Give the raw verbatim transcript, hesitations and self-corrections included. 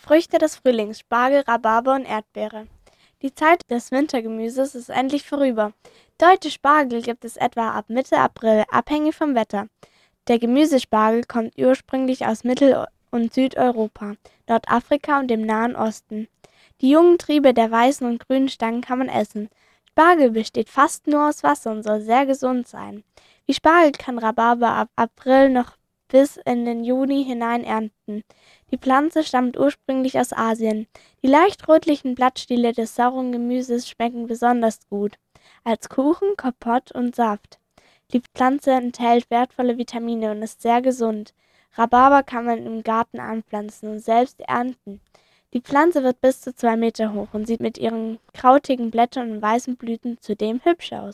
Früchte des Frühlings, Spargel, Rhabarber und Erdbeere. Die Zeit des Wintergemüses ist endlich vorüber. Deutsche Spargel gibt es etwa ab Mitte April, abhängig vom Wetter. Der Gemüsespargel kommt ursprünglich aus Mittel- und Südeuropa, Nordafrika und dem Nahen Osten. Die jungen Triebe der weißen und grünen Stangen kann man essen. Spargel besteht fast nur aus Wasser und soll sehr gesund sein. Wie Spargel kann Rhabarber ab April noch bis in den Juni hinein ernten. Die Pflanze stammt ursprünglich aus Asien. Die leicht rötlichen Blattstiele des sauren Gemüses schmecken besonders gut, als Kuchen, Kompott und Saft. Die Pflanze enthält wertvolle Vitamine und ist sehr gesund. Rhabarber kann man im Garten anpflanzen und selbst ernten. Die Pflanze wird bis zu zwei Meter hoch und sieht mit ihren krautigen Blättern und weißen Blüten zudem hübsch aus.